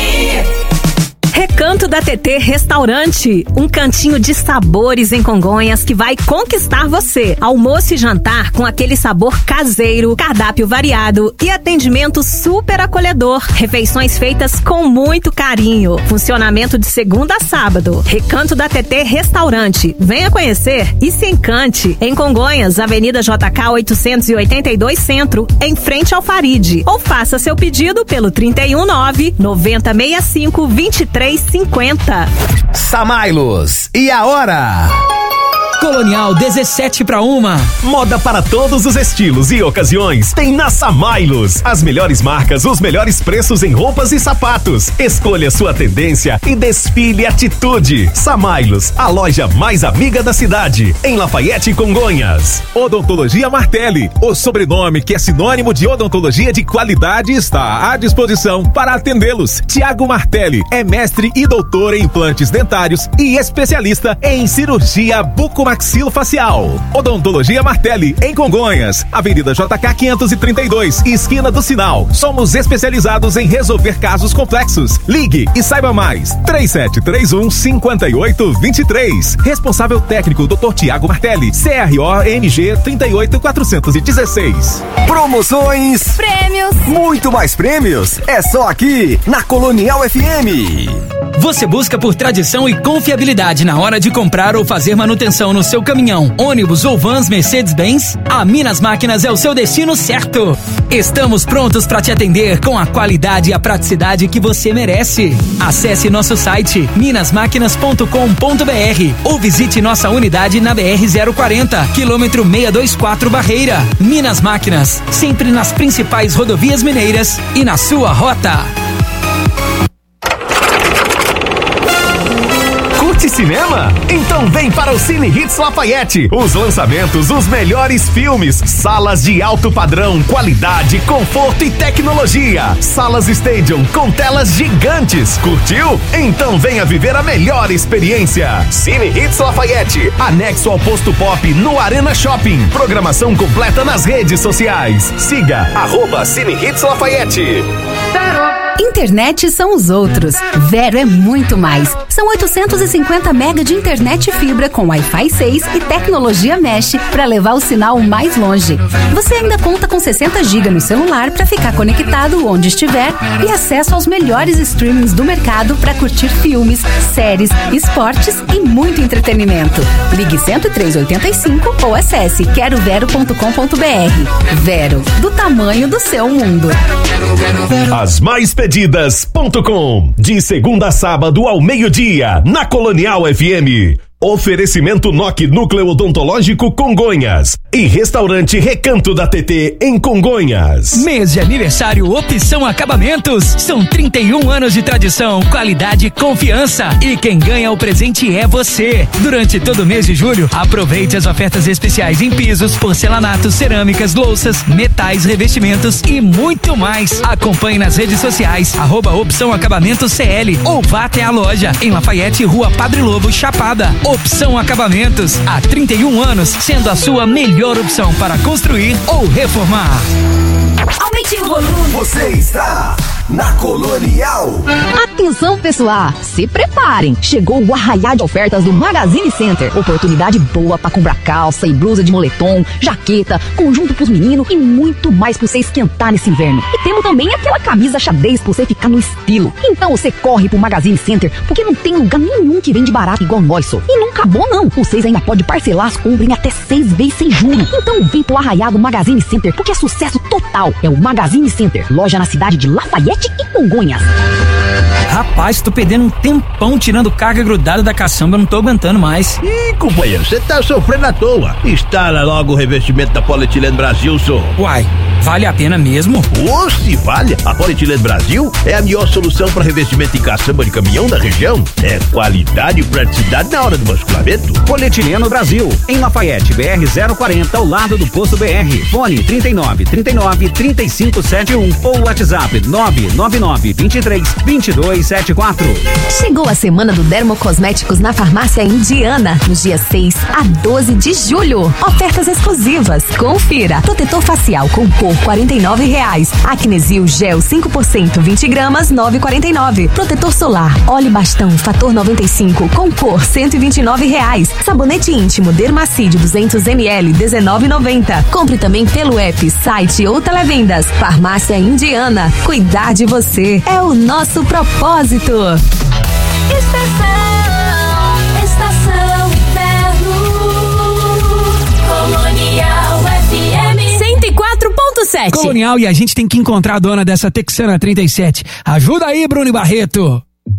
Recanto da T T Restaurante, um cantinho de sabores em Congonhas que vai conquistar você. Almoço e jantar com aquele sabor caseiro, cardápio variado e atendimento super acolhedor. Refeições feitas com muito carinho. Funcionamento de segunda a sábado. Recanto da T T Restaurante. Venha conhecer e se encante. Em Congonhas, Avenida J K oitocentos e oitenta e dois Centro, em frente ao Faride. Ou faça seu pedido pelo trinta e um nove, noventa sessenta e cinco, vinte e três cinquenta. Samailos, e a hora? Colonial, dezessete para uma. Moda para todos os estilos e ocasiões tem na Samailos. As melhores marcas, os melhores preços em roupas e sapatos. Escolha sua tendência e desfile atitude. Samailos, a loja mais amiga da cidade, em Lafayette, Congonhas. Odontologia Martelli, o sobrenome que é sinônimo de odontologia de qualidade, está à disposição para atendê-los. Tiago Martelli é mestre e doutor em implantes dentários e especialista em cirurgia bucomaxilar maxilofacial. Odontologia Martelli, em Congonhas, Avenida J K quinhentos e trinta e dois, esquina do Sinal. Somos especializados em resolver casos complexos. Ligue e saiba mais. três sete três um, cinco oito dois três. Responsável técnico doutor Tiago Martelli, C R O M G trinta e oito quatrocentos e dezesseis. Promoções, prêmios, muito mais prêmios. É só aqui na Colonial F M. Você busca por tradição e confiabilidade na hora de comprar ou fazer manutenção no seu caminhão, ônibus ou vans Mercedes-Benz? A Minas Máquinas é o seu destino certo. Estamos prontos para te atender com a qualidade e a praticidade que você merece. Acesse nosso site minas máquinas ponto com ponto b r ou visite nossa unidade na B R zero quarenta, quilômetro seiscentos e vinte e quatro Barreira. Minas Máquinas, sempre nas principais rodovias mineiras e na sua rota. Cinema? Então vem para o Cine Hits Lafayette. Os lançamentos, os melhores filmes, salas de alto padrão, qualidade, conforto e tecnologia. Salas Stadium com telas gigantes. Curtiu? Então venha viver a melhor experiência. Cine Hits Lafayette, anexo ao Posto Pop no Arena Shopping. Programação completa nas redes sociais. Siga arroba Cine Hits Lafayette. Internet são os outros. Vero é muito mais. São oitocentos e cinquenta mega de internet fibra com Wi-Fi seis e tecnologia Mesh para levar o sinal mais longe. Você ainda conta com sessenta gigas no celular para ficar conectado onde estiver e acesso aos melhores streamings do mercado para curtir filmes, séries, esportes e muito entretenimento. Ligue cento e três oitenta e cinco ou acesse quero vero ponto com ponto b r. Vero, do tamanho do seu mundo. As mais pedidas ponto com. De segunda a sábado ao meio-dia, na Colonial F M. Oferecimento N O C Núcleo Odontológico Congonhas e Restaurante Recanto da T T em Congonhas. Mês de aniversário Opção Acabamentos. São trinta e um anos de tradição, qualidade e confiança. E quem ganha o presente é você. Durante todo o mês de julho, aproveite as ofertas especiais em pisos, porcelanatos, cerâmicas, louças, metais, revestimentos e muito mais. Acompanhe nas redes sociais, arroba Opção Acabamentos C L ou vá até a loja em Lafayette, Rua Padre Lobo, Chapada. Opção Acabamentos, há trinta e um anos, sendo a sua melhor opção para construir ou reformar. Aumente o volume. Você está na Colonial. Atenção, pessoal, se preparem. Chegou o arraiá de ofertas do Magazine Center. Oportunidade boa para comprar calça e blusa de moletom, jaqueta, conjunto pros meninos e muito mais pra você esquentar nesse inverno. E temos também aquela camisa xadrez pra você ficar no estilo. Então você corre pro Magazine Center, porque não tem lugar nenhum que vende barato igual nós, só. E não acabou não. Vocês ainda podem parcelar as compras em até seis vezes sem juros. Então vem pro arraiá do Magazine Center, porque é sucesso total. É o Magazine Center, loja na cidade de Lafayette e Congonhas. Rapaz, tô perdendo um tempão tirando carga grudada da caçamba, eu não tô aguentando mais. Ih, companheiro, você tá sofrendo à toa. Instala logo o revestimento da Polietileno Brasil, só. Uai, vale a pena mesmo? Ô, se vale! A Polietileno Brasil é a melhor solução para revestimento em caçamba de caminhão da região. É qualidade e praticidade na hora do basculamento. Polietileno Brasil, em Lafayette, B R zero quarenta, ao lado do posto B R. Fone trinta e nove, trinta e nove, trinta e cinco setenta e um ou WhatsApp nove nove nove, vinte e três, vinte e dois setenta e quatro. Chegou a semana do Dermocosméticos na Farmácia Indiana, nos dias seis a doze de julho. Ofertas exclusivas. Confira. Protetor facial com cor quarenta e nove reais. Acnesil Gel cinco por cento vinte gramas nove e quarenta e nove. Protetor solar óleo bastão fator noventa e cinco com cor cento e vinte e nove reais. Sabonete íntimo Dermacide duzentos mililitros dezenove e noventa. Compre também pelo app, site ou televendas. Farmácia Indiana. Cuidar de você é o nosso propósito. Estação, estação inverno, Colonial F M cento e quatro ponto sete. Colonial, e a gente tem que encontrar a dona dessa Texana trinta e sete. Ajuda aí, Bruno Barreto.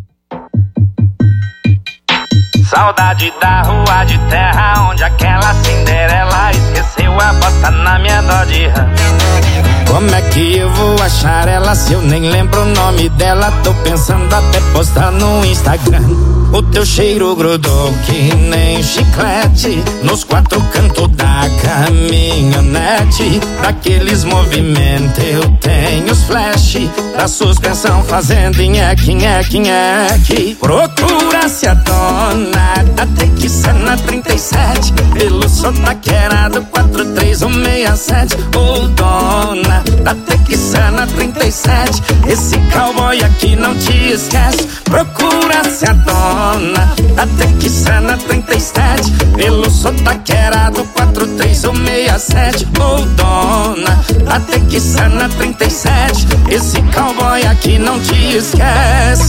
Saudade da rua de terra onde aquela Cinderela esqueceu a bota na minha dó de rã. Como é que eu vou achar ela se eu nem lembro o nome dela? Tô pensando até postar no Instagram. O teu cheiro grudou que nem chiclete nos quatro cantos da caminhonete. Daqueles movimentos eu tenho os flash da suspensão fazendo nheque, nheque, nheque. Procura-se a dona da Texana trinta e sete pelo sotaqueirado quatro três um seis sete. Ô dona da Texana trinta e sete, esse cowboy aqui não te esquece. Procura-se a dona da Texana trinta e sete pelo sotaqueirado quatro três um seis sete. Ô dona da Texana trinta e sete, esse cowboy aqui não te esquece.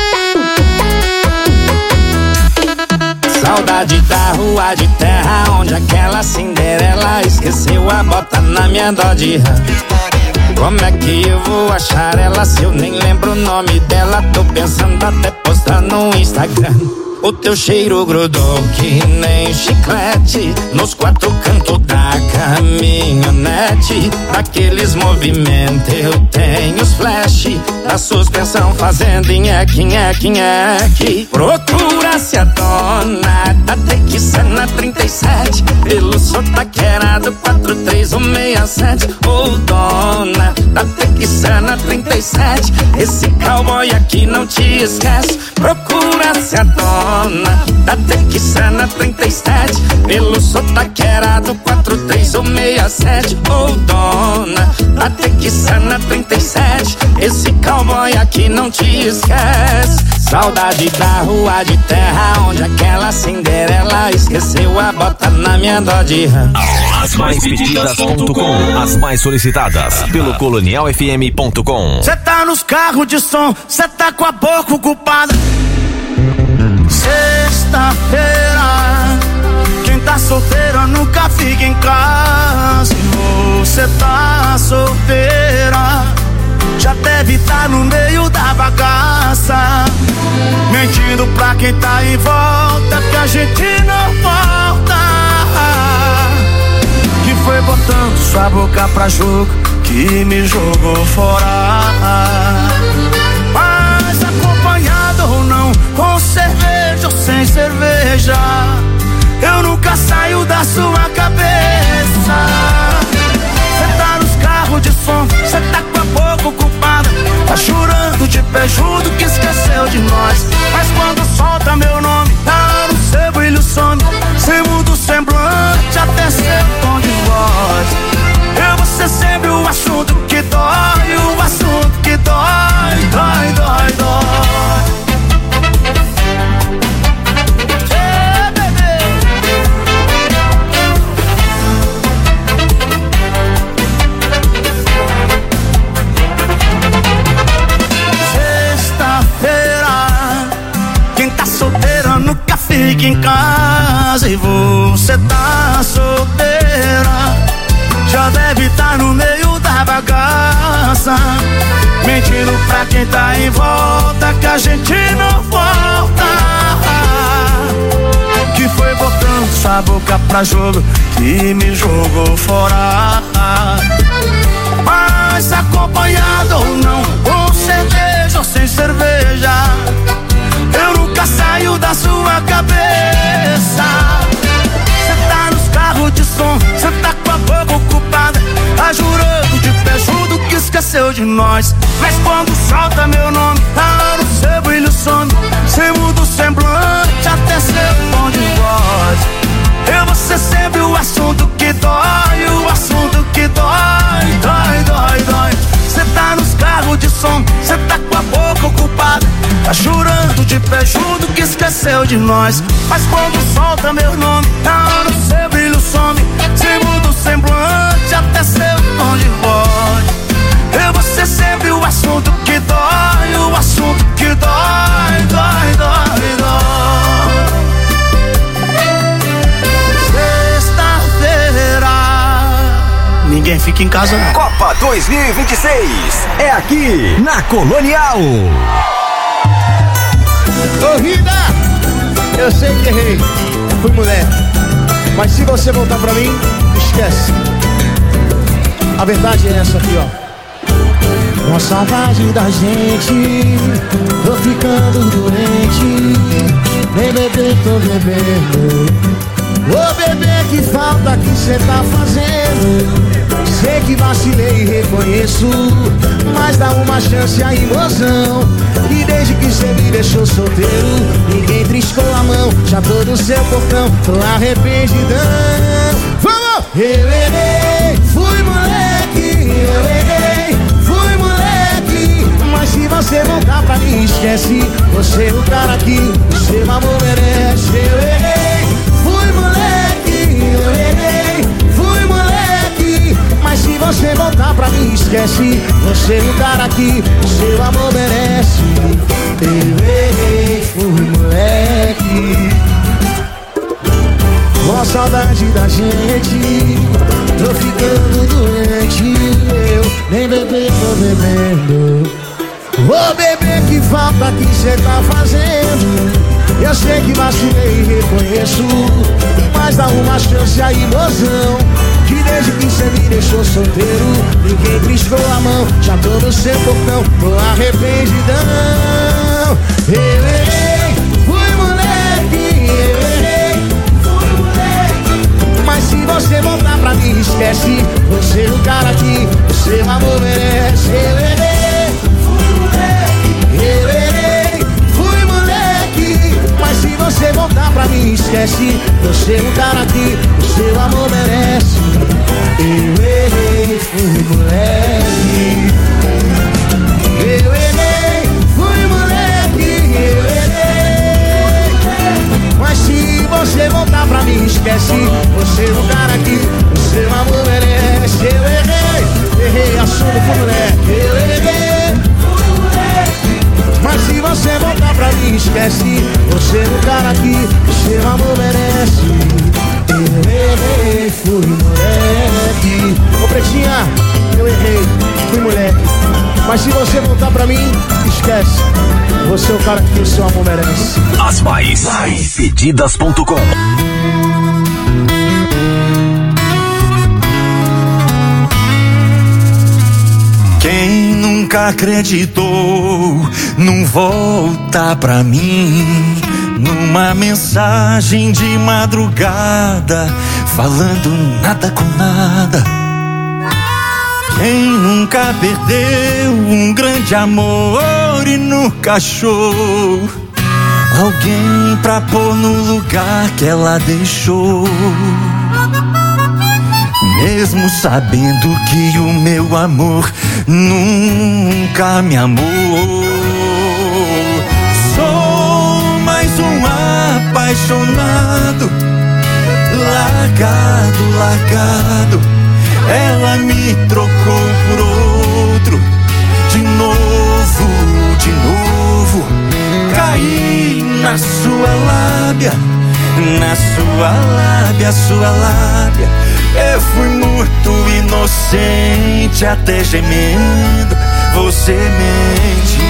Saudade da rua de terra onde aquela Cinderela esqueceu a bota na minha dó de rã. Como é que eu vou achar ela se eu nem lembro o nome dela? Tô pensando até postar no Instagram. O teu cheiro grudou que nem chiclete nos quatro cantos da caminhonete. Daqueles movimentos eu tenho os flash da suspensão fazendo nheque, nheque, nheque. Procura-se a dona da Texana trinta e sete pelo sotaqueirado quatro três um seis sete. Ô dona da Texana trinta e sete, esse cowboy aqui não te esquece. Procura-se a dona da Texana trinta e sete pelo sotaqueirado quatro três um seis sete. Ô dona da Texana trinta e sete, esse cowboy aqui não te esquece. Saudade da rua de terra onde aquela Cinderela esqueceu a bota na minha dó de rã. As mais pedidas ponto com, as mais solicitadas pelo colonial f m ponto com. Cê tá nos carros de som, cê tá com a boca ocupada. Sexta-feira, quem tá solteira nunca fica em casa. E você tá solteira, já deve estar no meio da bagaça, mentindo pra quem tá em volta que a gente não volta. Que foi botando sua boca pra jogo que me jogou fora. Mas acompanhado ou não, com cerveja ou sem cerveja, eu nunca saio da sua cabeça. Cê tá nos carros de som, cê tá com a boca ocupada, tá chorando de pé junto que esqueceu de nós. Mas quando solta meu nome, tá no seu brilho some, cê muda o semblante até seu tom de voz. Eu vou ser sempre o assunto que dói, o assunto que dói, dói, dói, dói. Fica em casa e você tá solteira, já deve estar no meio da bagaça, mentindo pra quem tá em volta que a gente não volta. Que foi botando sua boca pra jogo que me jogou fora. Mas acompanhado ou não, com cerveja ou sem cerveja, eu nunca saio da sua cabeça. Cê tá nos carros de som, cê tá com a boca ocupada, tá jurando de pé junto que esqueceu de nós. Mas quando solta meu nome, tá no seu brilho some, cê muda o semblante até seu tom de voz. Eu vou ser sempre o assunto que dói, o assunto que dói, dói, dói, dói. Cê tá nos carros de som, cê tá com a boca ocupada, tá chorando de pé junto que esqueceu de nós. Mas quando solta meu nome, tá no seu brilho some, cê muda o semblante até seu tom de voz. Eu vou ser sempre o assunto que dói, o assunto que dói, dói, dói, dói. Sexta-feira, ninguém fica em casa não. Copa dois mil e vinte e seis é aqui na Colonial. Ô vida, eu sei que errei, fui mulher, mas se você voltar pra mim, esquece. A verdade é essa aqui, ó. Com saudade da gente, tô ficando doente, nem bebê tô bebendo. Ô bebê, que falta que cê tá fazendo. Sei que vacilei e reconheço, mas dá uma chance aí, mozão. E desde que cê me deixou solteiro, ninguém triscou a mão, já tô no seu portão, tô arrependidão. Vamos! Eu errei, fui moleque, eu errei, fui moleque. Mas se você voltar pra mim, esquece, você é o cara que o seu amor merece. Eu errei, fui moleque, eu errei, fui moleque. Mas se você voltar pra mim, esquece, você é o cara que o seu amor merece. Eu errei, fui moleque. Com saudade da gente, tô ficando doente, eu nem bebê tô bebendo. Ô bebê, que falta que cê tá fazendo. Eu sei que vacilei e reconheço, mas dá uma chance aí, mozão. Que desde que cê me deixou solteiro, ninguém triscou a mão, já tô no seu portão, tô arrependidão. Eu errei, fui moleque, eu errei, fui moleque. Mas se você voltar pra mim, esquece, você é o cara que o seu amor merece. Eu errei, fui moleque, eu errei, fui moleque. Mas se você voltar pra mim, esquece, você é o cara que o seu amor merece. Eu errei, fui moleque. Eu errei, fui moleque, eu errei. Mas se você voltar pra mim, esquece, você é o cara que o seu amor merece. Eu errei, errei, assumo, fui moleque. Eu errei, fui moleque. Mas se você voltar pra mim, esquece, você é o cara que o seu amor merece. Eu errei, fui moleque. Ô Pretinha, eu errei, fui moleque. Mas se você voltar pra mim, esquece. Você é o cara que o seu amor merece. As mais, mais pedidas ponto com. Quem nunca acreditou num volta pra mim, numa mensagem de madrugada, falando nada com nada. Quem nunca perdeu um grande amor e nunca achou alguém pra pôr no lugar que ela deixou, mesmo sabendo que o meu amor nunca me amou. Sou mais um apaixonado, largado, largado. Ela me trocou por outro, de novo, de novo. Caí na sua lábia, na sua lábia, sua lábia. Eu fui muito inocente, até gemendo você mente.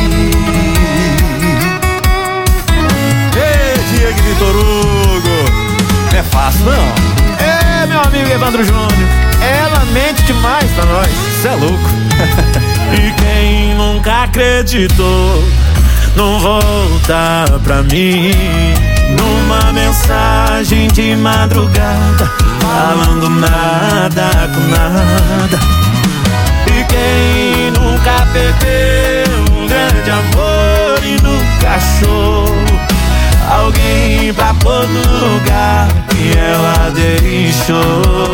Ei, Diego Vitor Hugo, não é fácil não. É, meu amigo Evandro Júnior, ela mente demais pra nós, cê é louco. E quem nunca acreditou não volta pra mim, numa mensagem de madrugada, falando nada com nada. E quem nunca perdeu um grande amor e nunca achou alguém pra pôr no lugar que ela deixou,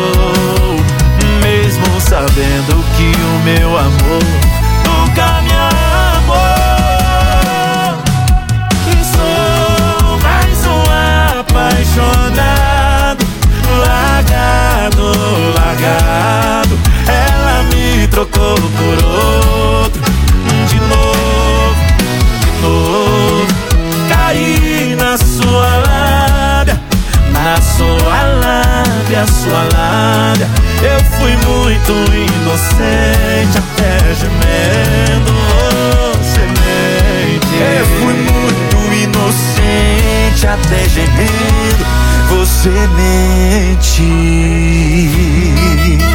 mesmo sabendo que o meu amor nunca me amou. E sou mais um apaixonado, largado, largado. Ela me trocou por outro, de novo, de novo. Caí na sua lábia, na sua lábia, sua lábia. Eu fui muito inocente, até gemendo você mente. Eu fui muito inocente, até gemendo você mente.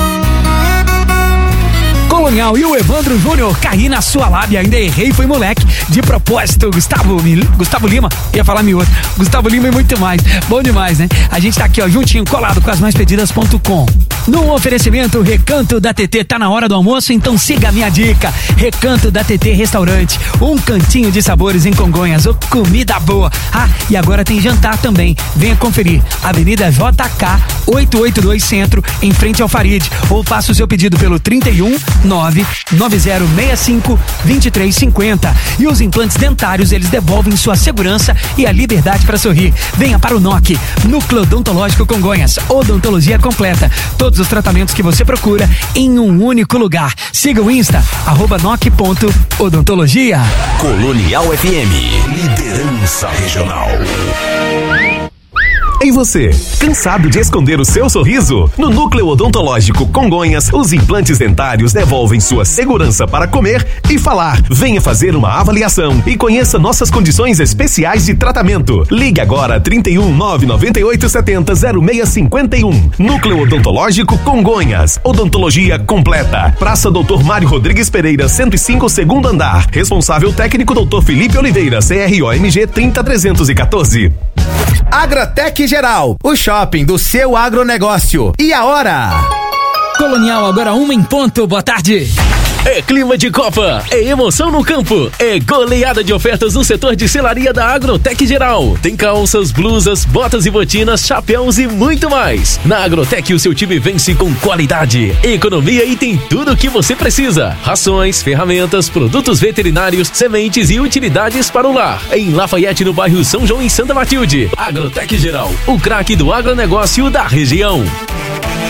Colonial e o Evandro Júnior, caí na sua lábia, ainda errei, foi moleque. De propósito, Gustavo, Gustavo Lima, ia falar meu outro, Gustavo Lima e muito mais. Bom demais, né? A gente tá aqui, ó, juntinho, colado com as mais pedidas ponto com. No oferecimento Recanto da T T, tá na hora do almoço, então siga a minha dica. Recanto da T T Restaurante, um cantinho de sabores em Congonhas, ô, comida boa. Ah, e agora tem jantar também, venha conferir. Avenida J K oitocentos e oitenta e dois Centro, em frente ao Farid, ou faça o seu pedido pelo trinta e um, nove nove zero seis cinco, dois três cinco zero. E os implantes dentários, eles devolvem sua segurança e a liberdade para sorrir. Venha para o N O C, Núcleo Odontológico Congonhas, odontologia completa. Todos os tratamentos que você procura em um único lugar. Siga o Insta, arroba noc ponto odontologia. Colonial F M, liderança regional. E você, cansado de esconder o seu sorriso? No Núcleo Odontológico Congonhas, os implantes dentários devolvem sua segurança para comer e falar. Venha fazer uma avaliação e conheça nossas condições especiais de tratamento. Ligue agora trinta e um, nove nove oito sete zero, zero seis cinco um. Núcleo Odontológico Congonhas, odontologia completa. Praça Doutor Mário Rodrigues Pereira, cento e cinco, segundo andar. Responsável técnico Doutor Felipe Oliveira, C R O M G trinta trezentos e quatorze. Agrotec Geral, o shopping do seu agronegócio. E a hora? Colonial, agora uma em ponto, boa tarde. É clima de Copa, é emoção no campo, é goleada de ofertas no setor de selaria da Agrotec Geral. Tem calças, blusas, botas e botinas, chapéus e muito mais. Na Agrotec o seu time vence com qualidade, economia e tem tudo o que você precisa. Rações, ferramentas, produtos veterinários, sementes e utilidades para o lar. Em Lafayette, no bairro São João, em Santa Matilde. Agrotec Geral, o craque do agronegócio da região.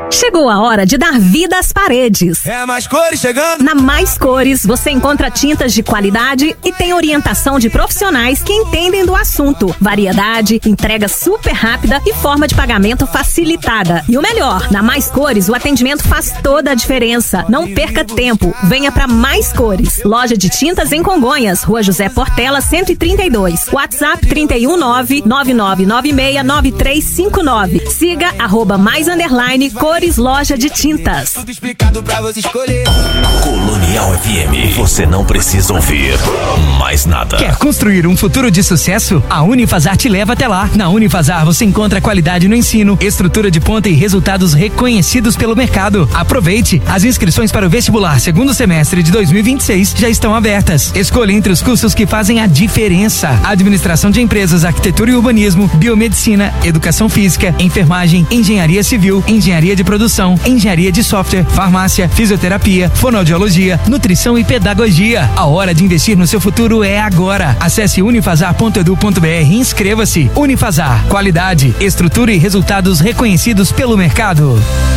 Chegou a hora de dar vida às paredes. É a Mais Cores chegando. Na Mais Cores, você encontra tintas de qualidade e tem orientação de profissionais que entendem do assunto. Variedade, entrega super rápida e forma de pagamento facilitada. E o melhor, na Mais Cores, o atendimento faz toda a diferença. Não perca tempo. Venha pra Mais Cores. Loja de tintas em Congonhas, Rua José Portela, cento e trinta e dois. WhatsApp trinta e um nove nove nove nove seis nove três cinco nove. Siga arroba mais underline Cores Loja de Tintas. Tudo explicado pra você escolher. Colonial F M, você não precisa ouvir mais nada. Quer construir um futuro de sucesso? A Unifazar te leva até lá. Na Unifazar você encontra qualidade no ensino, estrutura de ponta e resultados reconhecidos pelo mercado. Aproveite! As inscrições para o vestibular segundo semestre de dois mil e vinte e seis já estão abertas. Escolha entre os cursos que fazem a diferença: administração de empresas, arquitetura e urbanismo, biomedicina, educação física, enfermagem, engenharia civil, engenharia de produção, engenharia de software, farmácia, fisioterapia, fonoaudiologia, nutrição e pedagogia. A hora de investir no seu futuro é agora. Acesse unifazar ponto edu ponto br e inscreva-se. Unifazar, qualidade, estrutura e resultados reconhecidos pelo mercado.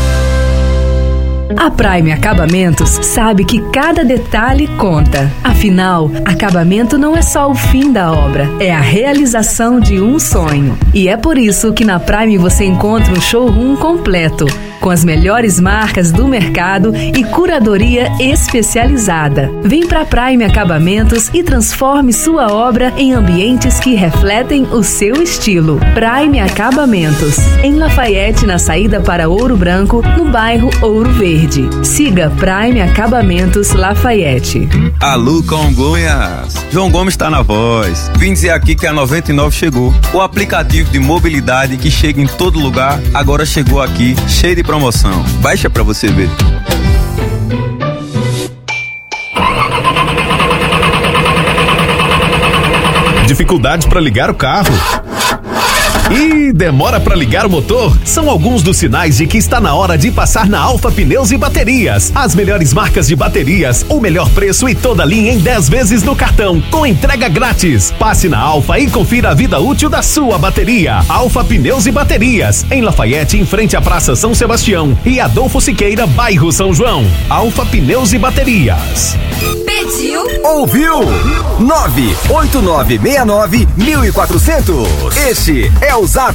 A Prime Acabamentos sabe que cada detalhe conta. Afinal, acabamento não é só o fim da obra, é a realização de um sonho. E é por isso que na Prime você encontra um showroom completo, com as melhores marcas do mercado e curadoria especializada. Vem pra Prime Acabamentos e transforme sua obra em ambientes que refletem o seu estilo. Prime Acabamentos, em Lafayette, na saída para Ouro Branco, no bairro Ouro Verde. Siga Prime Acabamentos Lafayette. Alô, Congonhas! João Gomes está na voz. Vim dizer aqui que a noventa e nove chegou. O aplicativo de mobilidade que chega em todo lugar, agora chegou aqui, cheio de promoção. Baixa pra você ver. Dificuldade para ligar o carro? E demora para ligar o motor? São alguns dos sinais de que está na hora de passar na Alfa Pneus e Baterias. As melhores marcas de baterias, o melhor preço e toda a linha em dez vezes no cartão, com entrega grátis. Passe na Alfa e confira a vida útil da sua bateria. Alfa Pneus e Baterias, em Lafayette, em frente à Praça São Sebastião, e Adolfo Siqueira, bairro São João. Alfa Pneus e Baterias. Pediu? Ouviu? nove oito nove seis nove um quatro zero zero. Este é o